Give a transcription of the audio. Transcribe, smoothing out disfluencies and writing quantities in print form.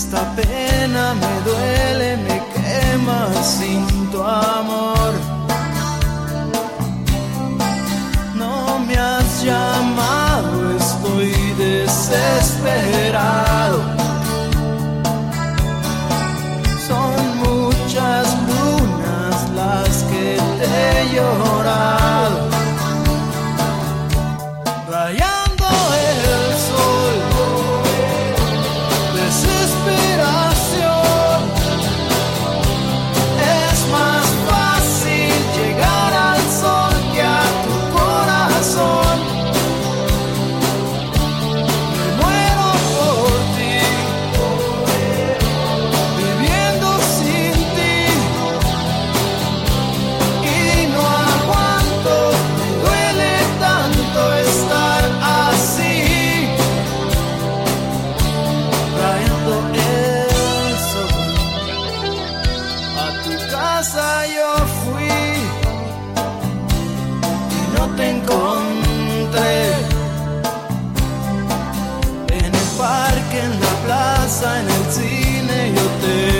Esta pena me duele, me quema sin tu amor. No me has llamado, estoy desesperado. Son muchas lunas las que te he llorado. Rayando el sol, desesperación. Es más fácil llegar al sol que a tu corazón. Me muero por ti, viviendo sin ti, y no aguanto, me duele tanto estar así. Rayando el sol, a tu casa yo fui y no te encontré. En el parque, en la plaza, en el cine yo te